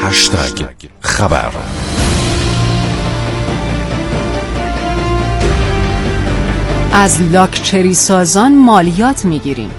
خبر. از لاکچری سازان مالیات میگیریم.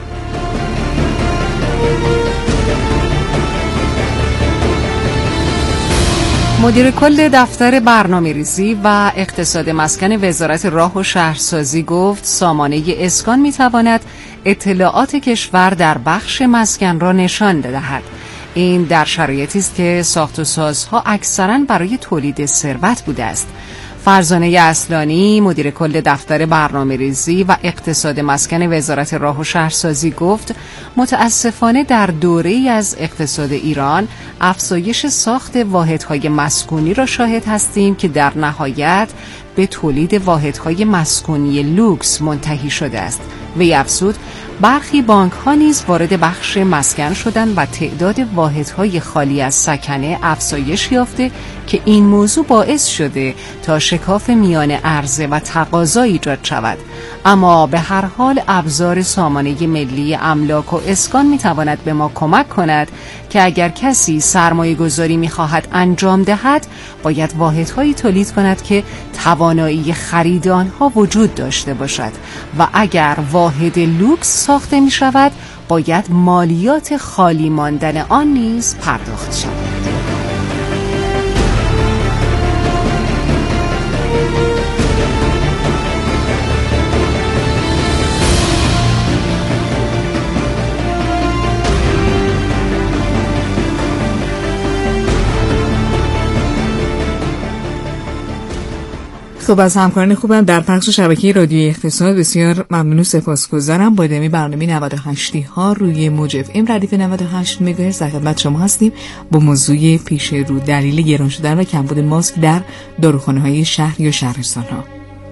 مدیر کل دفتر برنامه‌ریزی و اقتصاد مسکن وزارت راه و شهرسازی گفت سامانه اسکان میتواند اطلاعات کشور در بخش مسکن را نشان دهد. این در شرایطی است که ساخت و سازها اکثراً برای تولید ثروت بوده است. فرزانه اصلانی مدیر کل دفتر برنامه‌ریزی و اقتصاد مسکن وزارت راه و شهرسازی گفت متاسفانه در دوره‌ای از اقتصاد ایران افزایش ساخت واحدهای مسکونی را شاهد هستیم که در نهایت به تولید واحدهای مسکونی لوکس منتهی شده است. وی افزود برخی بانک‌ها نیز وارد بخش مسکن شدند و تعداد واحدهای خالی از سکنه افزایش یافته که این موضوع باعث شده تا شکاف میان عرضه و تقاضا ایجاد شود. اما به هر حال ابزار سامانه ملی املاک و اسکان میتواند به ما کمک کند که اگر کسی سرمایه گذاری میخواهد انجام دهد باید واحدهایی تولید کند که توانایی خرید آنها وجود داشته باشد و اگر واحد لوکس ساخته می شود باید مالیات خالی ماندن آن نیز پرداخت شود. خب از همکاران خوبم در پخش شبکه رادیوی اقتصاد بسیار ممنون و سپاسگزارم. با ادامه برنامه 98 ها روی موج اف ام ردیف 98 مگاهرتز در خدمت شما هستیم با موضوع پیش رو دلیل گران شدن و کمبود ماسک در داروخانه‌های شهر یا شهرستان‌ها.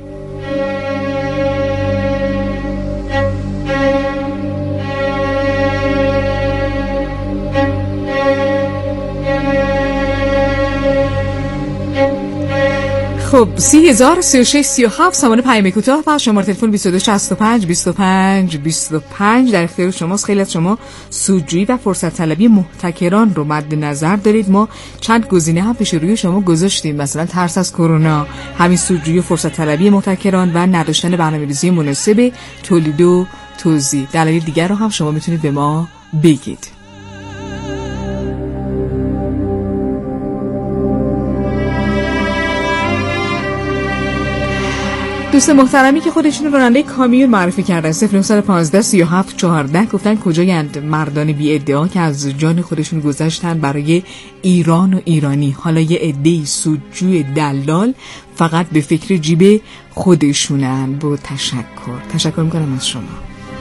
خب 30,036,37 سامان پیام کوتاه و شماره تلفن 2265 25 25 در اختیار شماست. خیلی از شما سودجویی و فرصت طلبی محتکران رو مد نظر دارید. ما چند گزینه هم پیش روی شما گذاشتیم، مثلا ترس از کرونا، همین سودجویی و فرصت طلبی محتکران و نداشتن برنامه‌ریزی مناسب تولید و توزیع. دلایل دیگر رو هم شما میتونید به ما بگید. دوست محترمی که خودشون راننده کامیون معرفی کردن 0915 37 14 گفتن کجایند مردان بی ادعا که از جان خودشون گذاشتن برای ایران و ایرانی، حالا یه عده‌ای سودجوی دلال فقط به فکر جیب خودشونن. با تشکر میکنم از شما.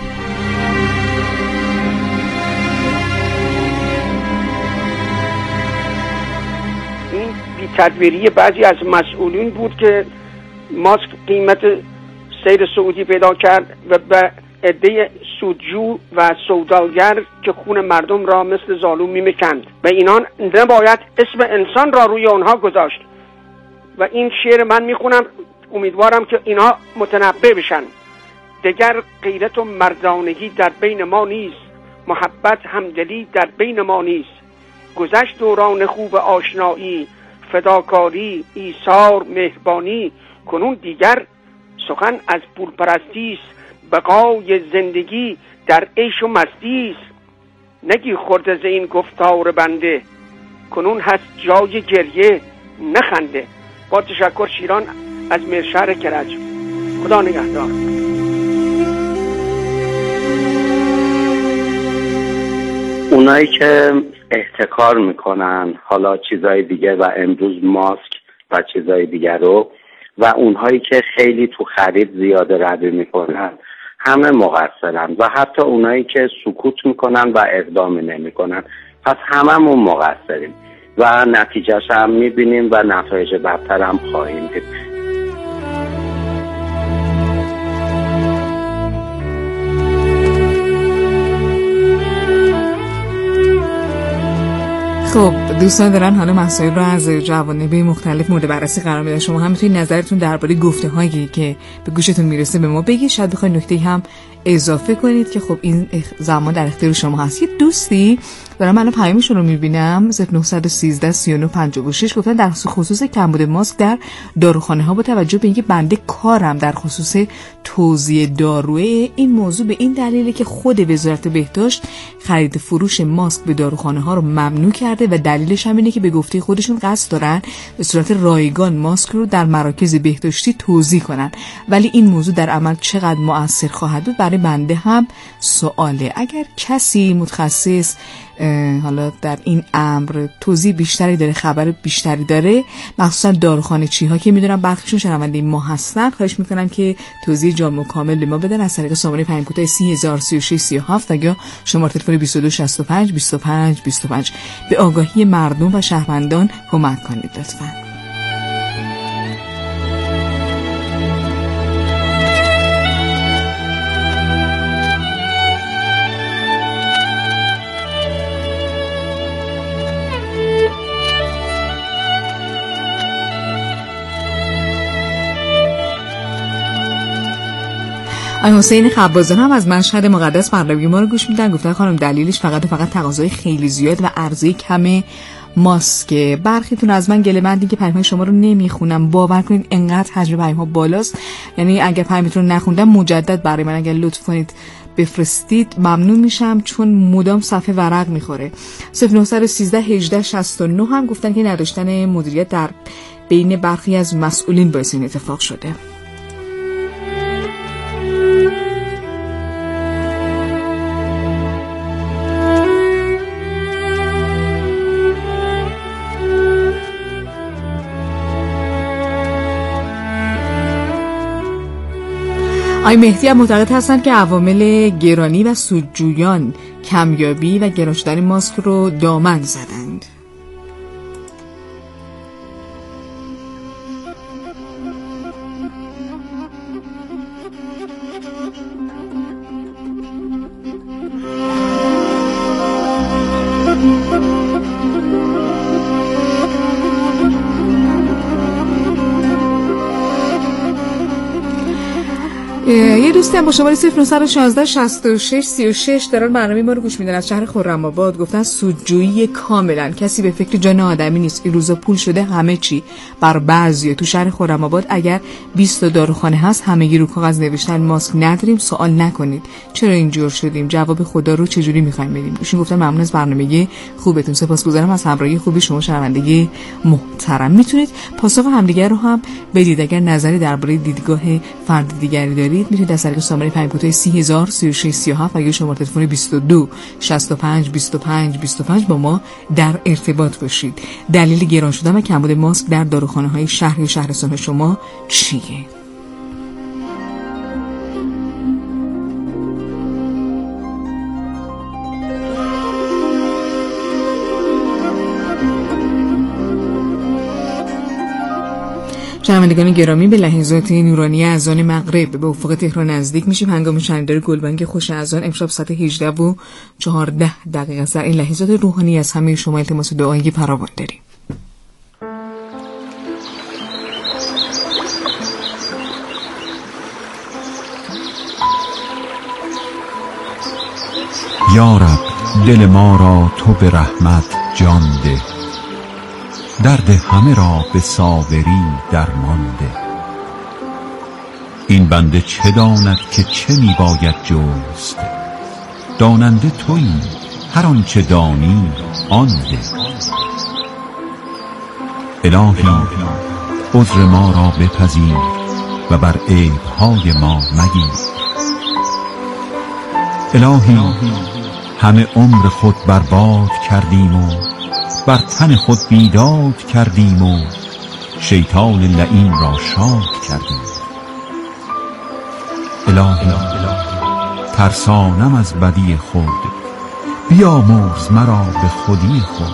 این بی‌تدبیری بعضی از مسئولین بود که ماسک قیمت سیر سعودی پیدا کرد و به عده سودجو و سوداگر که خون مردم را مثل زالو می‌مکند و اینان نباید اسم انسان را روی آنها گذاشت. و این شعر من میخونم، امیدوارم که اینها متنبه بشن. دگر غیرت و مردانگی در بین ما نیست، محبت همدلی در بین ما نیست. گذشت دوران خوب آشنایی، فداکاری، ایثار، مهربانی. کنون دیگر سخن از پول پرستی است، بقای زندگی در عیش و مستی است. نگی خورده ز این گفتار بنده، کنون هست جای گریه نخنده. با تشکر، شیران از مرشهر کرج. خدا نگهدار. اونایی که احتکار میکنن حالا چیزای دیگه و امروز ماسک و چیزای دیگر رو و اونهایی که خیلی تو خرید زیاده روی میکنن همه مقصرن و حتی اونایی که سکوت میکنن و اقدام نمیکنن. پس هممون مقصریم و نتیجهش هم میبینیم و نتایج بدتر هم خواهیم دید. خب دوستان دارن حالا مسائل رو از جوانب مختلف مورد بررسی قرار میدن. شما هم میتونید نظرتون درباره گفته‌هایی که به گوشتون میرسه به ما بگید. شاید بخواید نکته هم اضافه کنید که خب این زمان در اختیار شما هست. یه دوستی دارم من پیامشون رو میبینم 0913 39 56 گفتن در خصوص کمبود ماسک در داروخانه ها با توجه به اینکه بنده کارم در خصوص توزیع داروی، این موضوع به این دلیله که خود وزارت بهداشت خرید فروش ماسک به داروخانه ها رو ممنوع کرده و دلیلش هم اینه که به گفته خودشون قصد دارن به صورت رایگان ماسک رو در مراکز بهداشتی توزیع کنن، ولی این موضوع در عمل چقدر مؤثر خواهد بود برای بنده هم سواله. اگر کسی متخصص حالا در این امر توضیح بیشتری داره، خبر بیشتری داره، مخصوصا داروخانه چی ها که میدونم برخیشون شنونده ما هستن، خواهش میکنم که توضیح جامع و کامل به ما بدن از طریق سامانه پیام کوتاه 3003637 یا شماره تلفن 2265 25 25. به آگاهی مردم و شهروندان کمک کنید لطفاً. حسین خبازان هم از مشهد مقدس برنامه ما رو گوش میدن. گفتن خانم دلیلش فقط تقاضای خیلی زیاد و عرضه کم ماسک. برخیتون از من گله مندین که پیام‌های شما رو نمیخونم. باور کنید انقدر حجم پیام‌ها بالاست، یعنی اگر پیامتون رو نخوندم مجدد برای من اگر لطف کنید بفرستید ممنون میشم، چون مدام صفحه ورق میخوره. 0913 18 69 هم گفتن که نداشتن مدیریت در بین برخی از مسئولین باعث این اتفاق شده. آقای مهدی هم معتقد هستند که عوامل گرانی و سودجویان کمیابی و گران شدن ماسک رو دامن زدند. یه دوستی هم با شماره 0916 66 36 دارن برنامه ما رو گوش میدن از شهر خرم‌آباد. گفتن سودجویی کاملا، کسی به فکر جان آدمی نیست. این روزا پول شده همه چی بر بعضی. تو شهر خرم‌آباد اگر 20 تا داروخانه هست همگی رو کاغذ نوشتن ماسک نداریم، سوال نکنید چرا اینجور شدیم، جواب خدا رو چجوری می‌خوایم بدیم. ایشون گفتن ممنون از برنامه خوبتون، سپاسگزارم از همراهی خوبی شما شنونده محترم. میتونید پاسخ همدیگه رو هم بدید. اگر نظری درباره دیدگاه فرد دیگری دارید میتونید از طریق سامانه پیام کوتاه 3003637 و یا شماره تلفن 22 65 25 25 با ما در ارتباط باشید. دلیل گران شدن و کمبود ماسک در داروخانه‌های شهر یا شهرستان شما چیه؟ شنوندگان گرامی، به لحظات نورانی اذان مغرب به افق تهران نزدیک میشیم. هنگام شنیدن گلبانگ خوش اذان امشب ساعت 18 و 14 دقیقه است. در این لحظات روحانی از همه شما التماس دعایی فراوان داریم. یا رب دل ما را تو به رحمت جان ده، درد همه را به صابری درمان ده. این بنده چه داند که چه می باید جست، داننده تویی هر آنچه دانی آن ده. الهی عذر ما را بپذیر و بر عیب‌های ما مگیر. الهی همه عمر خود برباد کردیم و بر تن خود بیداد کردیم و شیطان لعین را شاد کردیم. الهی ترسانم از بدی خود، بیامرز مرا به خودی خود.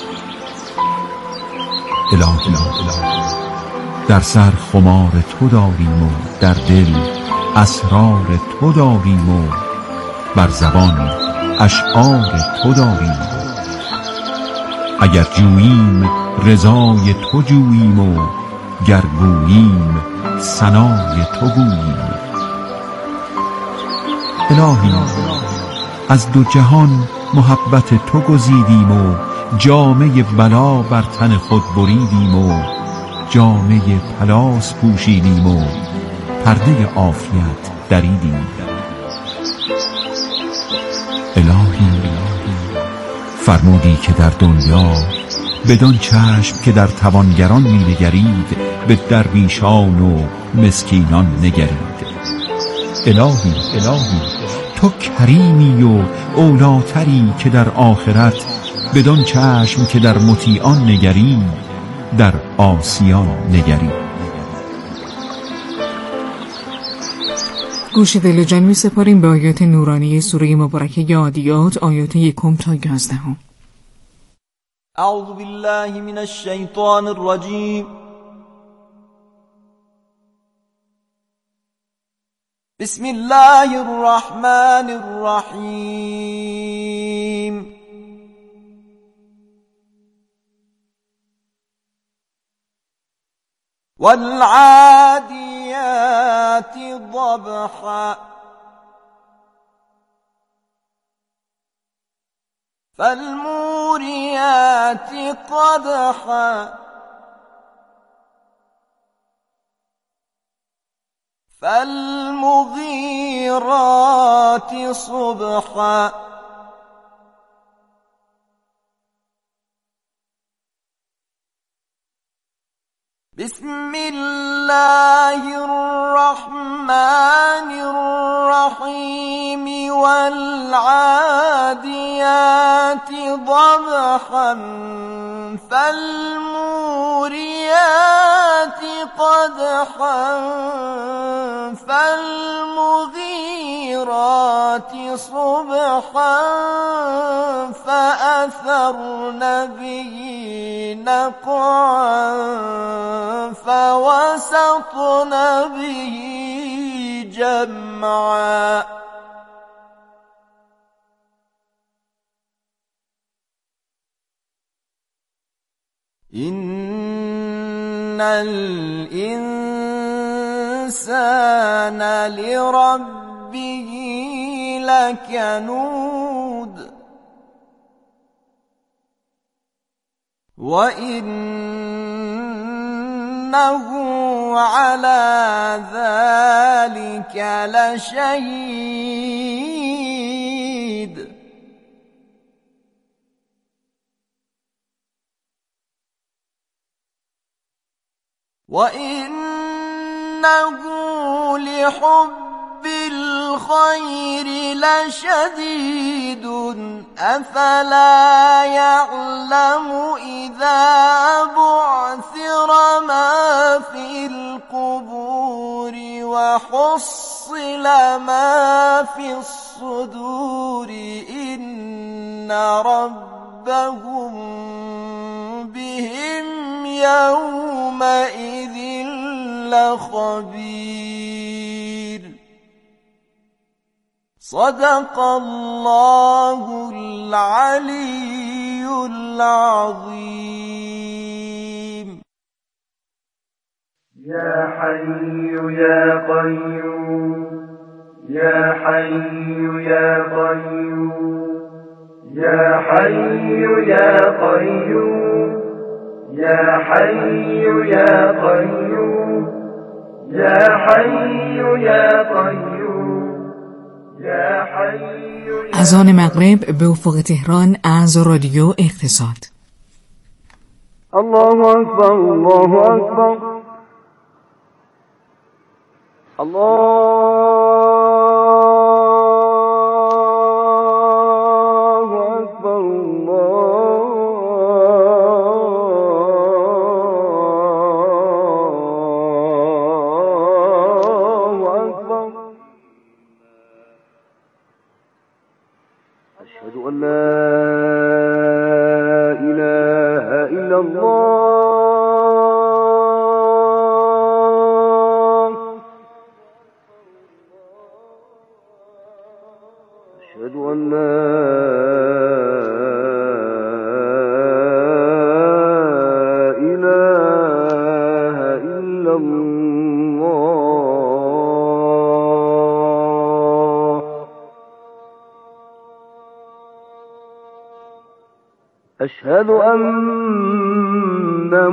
الهی در سر خمار تو داریم و در دل اسرار تو داریم و بر زبان اشعار تو داریم. اگر جوییم رضای تو جوییم و گر گوییم ثنای تو گوییم. الهی از دو جهان محبت تو گزیدیم و جامه بلا بر تن خود بریدیم و جامه پلاس پوشیدیم و پرده عافیت دریدیم. الهی فرمودی که در دنیا بدان چشم که در توانگران می‌نگرید به درویشان و مسکینان نگرید. الهی تو کریمی و اولاتری که در آخرت بدان چشم که در مطیعان نگرید در عاصیان نگرید. گوش دل و جان می سپاریم به آیات نورانی سوره مبارکه عادیات، آیات 1 تا 11. اعوذ بالله من الشیطان الرجیم. بسم الله الرحمن الرحیم. والعادیات ضبحا فالموریات قدحا فالمغیرات صبحا بسم الله الرحمن الرحیم. والعادیات ضبحا فالموریات قدحا فالمغیرات صبحا فأثرن به نقعا فوسطن به جمعا إن الإنسان لربه لكنود وإنه على ذلك لشهيد وإنه لحب الخير لشديد أفلا يعلم إذا بعثر ما في القبور وحصل ما في الصدور إن ربهم بهم يومئذ لخبير. صدق الله العلي العظيم. يا حي يا قيوم يا حي يا قيوم يا حي يا قيوم يا حي يا قيوم يا حي يا قيوم يا حي. اذان مغرب به افق تهران از رادیو اقتصاد. الله اکبر الله اکبر الله أشهد أن لا إله إلا الله أشهد أن لا إله إلا الله أشهد أن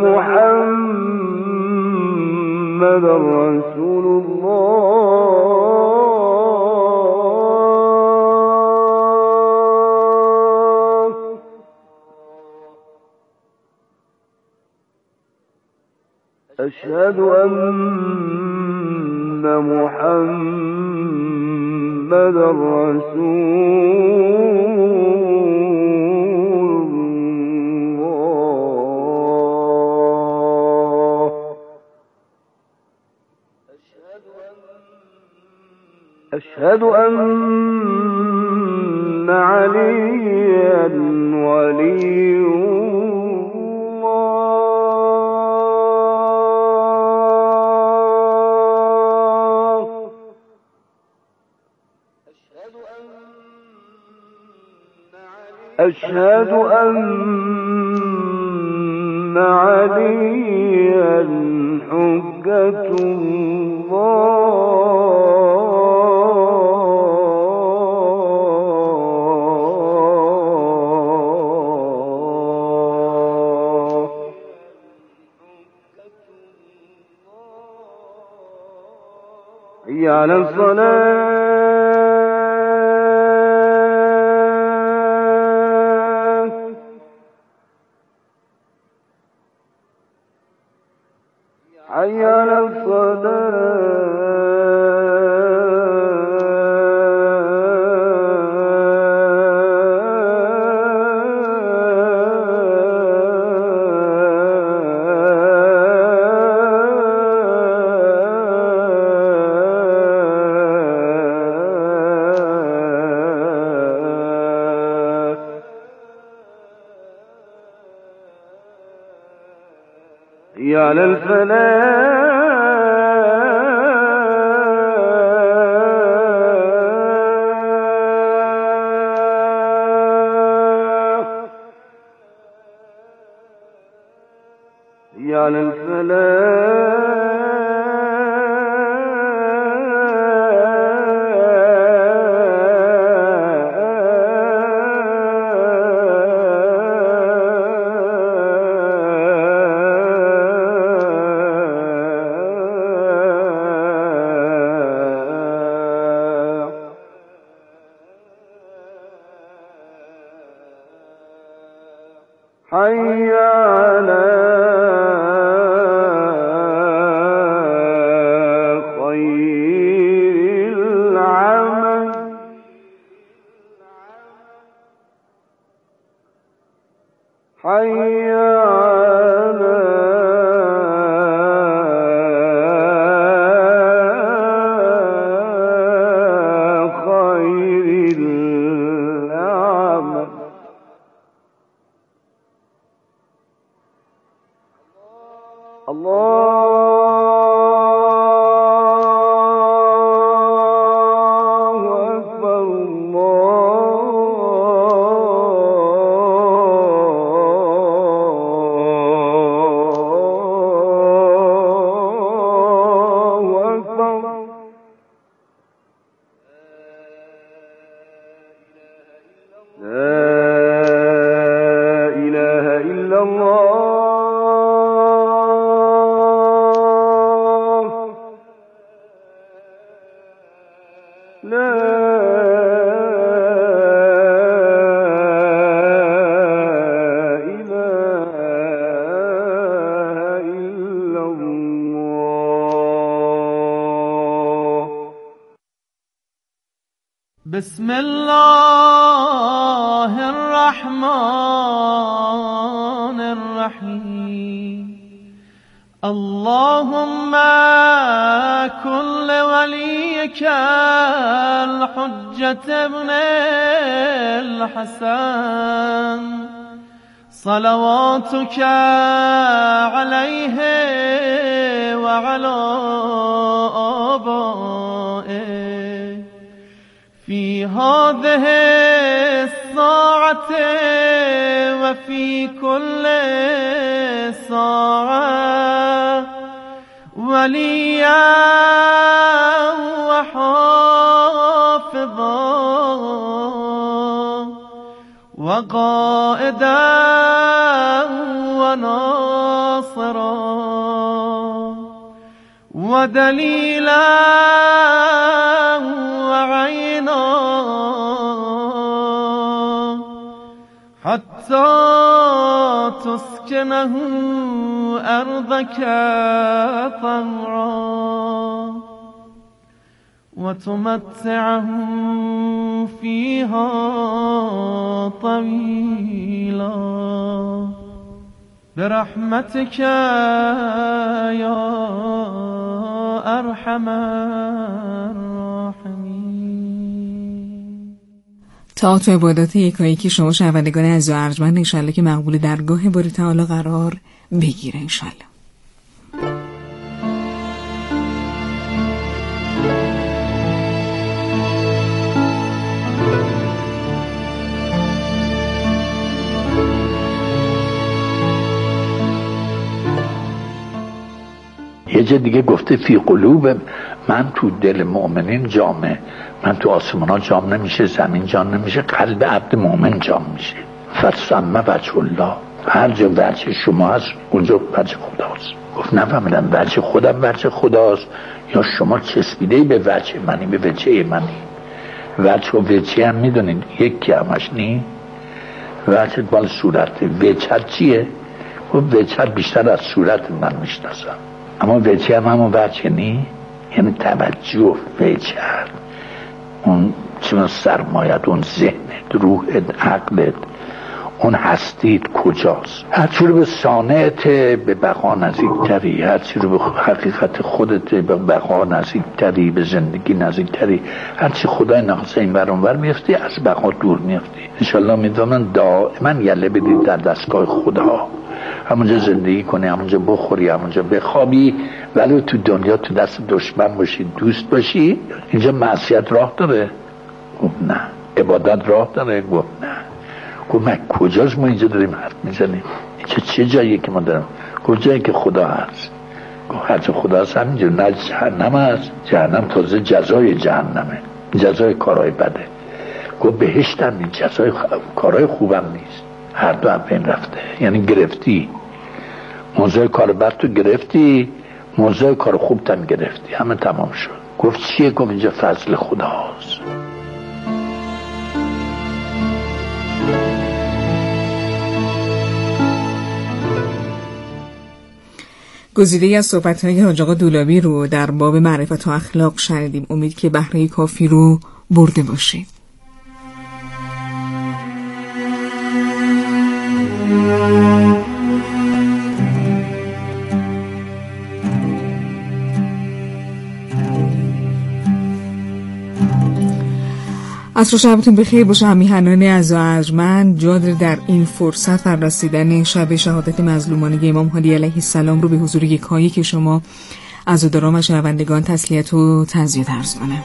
محمد رسول الله. أشهد أن محمد رسول أشهد أن عليا ولي الله. أشهد أن عليا حجة الله. حي على الصلاة. حي على حي على الفلاح. حي على حي على خير العمل. حي على خير العمل. الله أكبر. الله أكبر. لا إله إلا الله. لا إله إلا الله. بسم الله الرحمن الرحيم. اللهم كن لوليك الحجة ابن الحسن صلواتك عليه وعلى آبائه في هذه الساعة وفي كل ساعة وليا وحافظا قائدا و ناصرا و دلیلا و عینا حتی تسکنه ارضك طوعا و تمتعه فيها طويلا برحمتك يا ارحم الراحمین. تئاتر عبادات یکایکی شما شنوندگان عزیز و ارجمند، انشالله که مقبول درگاه باری تعالی قرار بگیره انشالله. یه جا دیگه گفته فی قلوب من، تو دل مؤمنین جامه، من تو آسمان ها جام نمیشه، زمین جام نمیشه، قلب عبد مؤمن جام میشه. فسمه وجه الله، هر جا وجه شما هست اونجا وجه خداست. گفت نفهمیدم وجه خودم وجه خداست یا شما چسبیده به وجه منی، به وجه منی. وجه و وجه هم میدونین یکی همش نی، وجه بال صورت، وجه چیه؟ گفت وجه بیشتر از صورت من میشناسم، اما وجه هم همون وجه نی، یعنی توجه وجه، اون چون سرمایت، اون ذهنت، روحت، عقلت، اون هستید کجاست. هرچی رو به صانعت به بقا نزدیکتری، هرچی رو به حقیقت خودت به بقا نزدیکتری، به زندگی نزدیکتری، هرچی خدای ناخواسته این ور اون ور میفتی از بقا دور میفتی. انشالله میدونم دائما یله بدید در دستگاه خدا، همونجا زندگی کنی، همونجا بخوری، همونجا بخوابی، ولی تو دنیا تو دست دشمن باشی، دوست باشی. اینجا معصیت راه داره؟ گفت نه. عبادت راه داره؟ گفت نه. گفت من کجاست ما اینجا داریم حرف میزنیم؟ اینجا چه جاییه که ما داریم؟ گفت جایی که خدا هست. گفت هرچه خدا هست همینجا، نه جهنم هست، جهنم تازه جزای جهنمه، جزای کارهای بده. گفت بهشت هم نیست، جزای کارهای خوبم نیست، هر دو هم بین رفته. یعنی گرفتی موضوع کار بد تو گرفتی، موضوع کار خوب تن گرفتی، همه تمام شد. گفت چیه؟ گفت اینجا فضل خداست. گزیده‌ای از صحبت‌های حاج آقا دولابی رو در باب معرفت و اخلاق شنیدیم. امید که بهره کافی رو برده باشید. عصر شبتون بخیر باشه همیهنان عزیز و ارجمند. جا داره در این فرصت بر رسیدن شب شهادت مظلومانه امام هادی علیه السلام رو به حضور یکایی که شما عزاداران و شنوندگان تسلیت و تعزیت عرض کنم.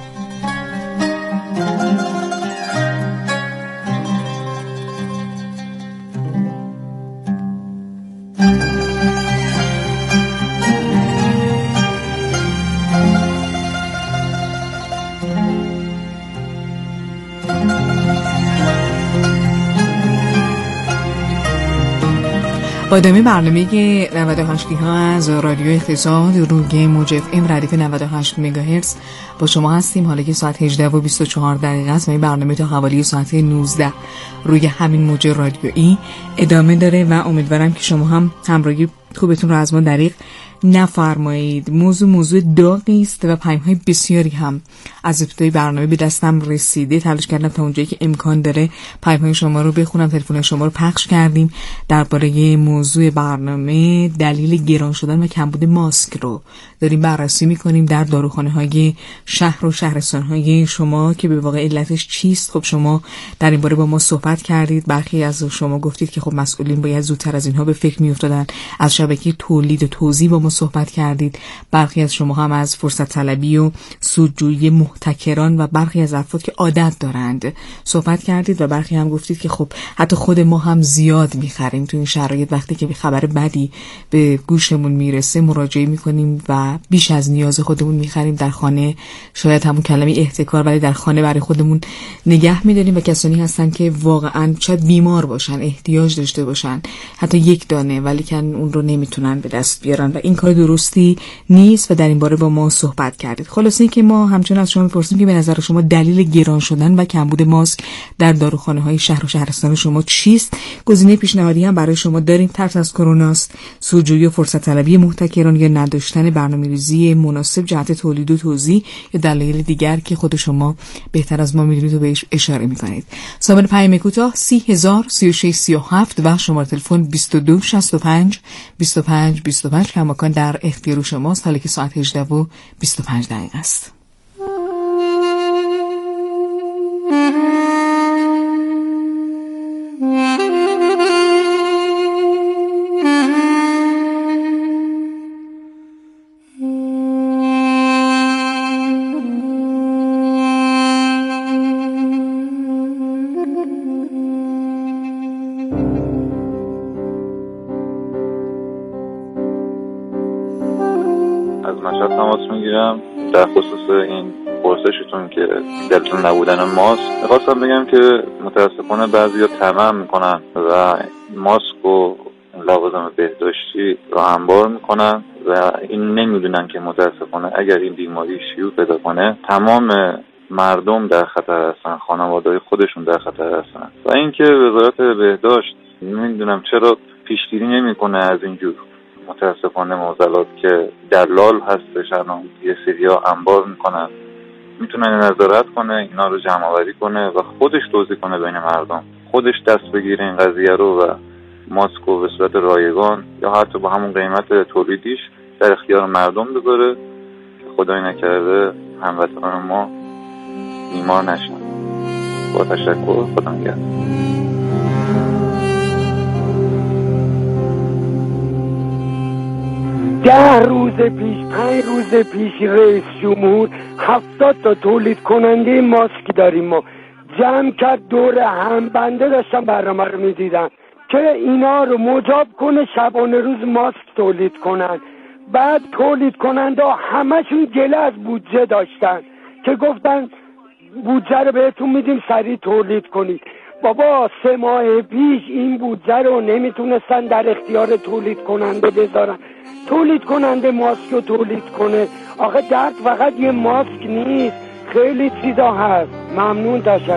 با ادامه برنامه 98 ها از رادیو اقتصاد روی موج FM ردیف 98 مگاهرتز با شما هستیم. حالا که ساعت 18 و 24 دقیقه است و این برنامه تا حوالی ساعت 19 روی همین موج رادیویی ادامه داره و امیدوارم که شما هم همراهی خوبتون رو از ما دریغ نفرمایید. موضوع داغی است و پیام‌های بسیاری هم از ابتدای برنامه به دستم رسیده. تلاش کردم تا اونجایی که امکان داره پیام‌های شما رو بخونم، تلفن شما رو پخش کردیم. درباره موضوع برنامه دلیل گران شدن و کمبود ماسک رو داریم بررسی می‌کنیم در داروخانه‌های شهر و شهرستان‌های شما که به واقع علتش چیست. خب شما در این باره با ما صحبت کردید. برخی از شما گفتید که خب مسئولین باید زودتر از اینها به فکر می‌افتادن، از شبکه تولید و توزیع با ما صحبت کردید. برخی از شما هم از فرصت طلبی و سودجویی محتکران و برخی از افراد که عادت دارند صحبت کردید و برخی هم گفتید که خب حتی خود ما هم زیاد میخریم تو این شرایط. وقتی که خبر بدی به گوشمون میرسه مراجعه میکنیم و بیش از نیاز خودمون میخریم. در خانه شاید همون کلمه احتکار، ولی در خانه برای خودمون نگه میداریم و کسانی هستن که واقعا شاید بیمار باشن، احتیاج داشته باشن حتی یک دانه، ولی که اون رو نمیتونن به دست بیارن و این کار درستی نیست و در این باره با ما صحبت کردید. خلاصه این که ما همچنان از شما میپرسیم که به نظر شما دلیل گران شدن و کمبود ماسک در داروخانه‌های شهر و شهرستان شما چیست؟ گزینه پیشنهادی هم برای شما داریم. ترس از کروناست، سودجویی و فرصت طلبی محتکران، یا نداشتن برنامه‌ریزی مناسب جهت تولید و توزیع، یا دلایل دیگر که خود شما بهتر از ما میدونید و بهش اشاره میکنید. سامانه پیام کوتاه 303637 و شماره تلفن 2265 25 25 که مکان در اختیار شماست. حالا که ساعت 18:25 است. در خصوص این پرسشتون که دلتون نبودن ماسک، خواستم بگم که متاسفانه بعضیا طمع میکنن و ماسک و لوازم بهداشتی رو انبار میکنن و این نمیدونن که متاسفانه اگر این بیماری شیوع پیدا کنه تمام مردم در خطر هستن، خانواده‌های خودشون در خطر هستن. و اینکه وزارت بهداشت نمیدونم چرا پیشگیری نمیکنه از اینجور متاسفانه معضلات که دلال هستش، الان یه سریا انبار میکنن، میتونه نظارت کنه، اینا رو جمع آوری کنه و خودش توزیع کنه بین مردم، خودش دست بگیره این قضیه رو و ماسک رو به صورت رایگان یا حتی با همون قیمت تولیدیش در اختیار مردم بذاره که خدای نکرده هموطنان ما بیمار نشن. با تشکر، خدا نگهدار. 10 روز پیش 5 روز پیش رئیس جمهور 70 تا تولید کننده ماسک داریم ما جمع کرد دور هم. بنده داشتم برنامه رو میدیدم که اینا رو مجاب کنه شبانه روز ماسک تولید کنن. بعد تولید کننده همشون گله از بودجه داشتن که گفتن بودجه رو بهتون میدیم سریع تولید کنید. بابا 3 ماه پیش این بودجه رو نمیتونستن در اختیار تولید کننده بذارن. تولید کننده ماسک رو تولید کنه. آخه درد فقط یه ماسک نیست، خیلی چیزا هست. ممنون، تشکر.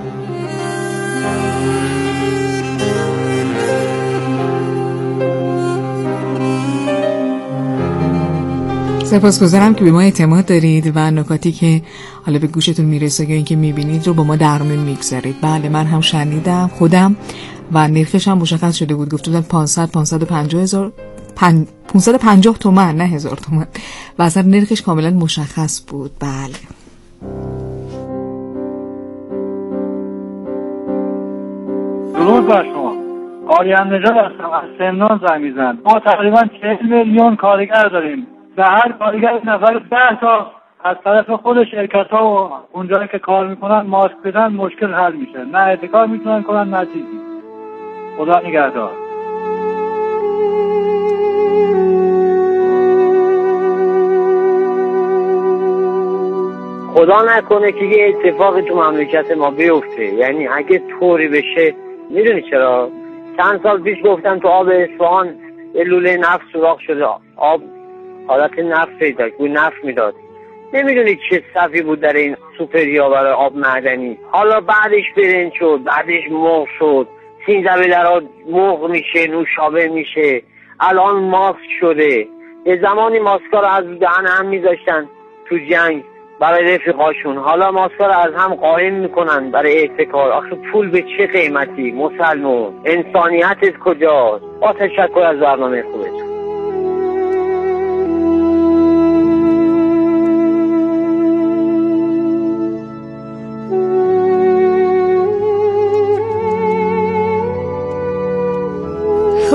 سپاسگزارم که به ما اعتماد دارید و نکاتی که حالا به گوشتون میرسه یا اینکه میبینید رو با ما در میون میگذارید. بله، من هم شنیدم خودم و نرخش هم مشخص شده بود. گفته بودن 550 تومن، نه 1000 تومن، و اصلا نرخش کاملا مشخص بود. بله. درود بر شما. آریان نژاد هستم، از سمنان زنگ میزنم. ما تقریبا 40 میلیون کارگر داریم. به هر کارگر نفر 10 تا از طرف خود شرکت‌ها و اونجایی که کار میکنن ماسک بدن مشکل حل میشه. نه احتکار میتونن کنن نه چیزی. خدا نگهدار. خدا نکنه که یه اتفاقی تو مملکت ما بیفته. یعنی اگه طوری بشه، میدونی چرا؟ چند سال پیش گفتم تو آب اصفهان یه لوله نفت سوراخ شده، آب حالت نفت پیدا، بوی نفت میداد. نمیدونی چه صفی بود در این سوپریا برای آب معدنی. حالا بعدش برنج شد، بعدش مرغ شد، سینزبیلرها مرغ میشه، نوشابه میشه، الان ماسک شده. یه زمانی ماسکا رو از دهن هم میذاشتن تو جنگ برای رفیقاشون، حالا ماسکا رو از هم قایم میکنن برای احتکار. آخه پول به چه قیمتی؟ مسلمون، انسانیتت کجاست؟ با تشکر از برنامه خوبتون.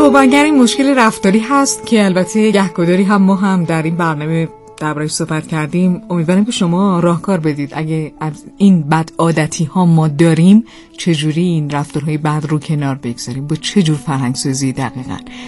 خب اگر این مشکل رفتاری هست که البته گهگداری هم ما هم در این برنامه درباره‌اش صحبت کردیم، امیدواریم که شما راهکار بدید اگه از این بد عادتی ها ما داریم چجوری این رفتارهای بد رو کنار بگذاریم، با چه جور فرهنگ‌سازی دقیقاً.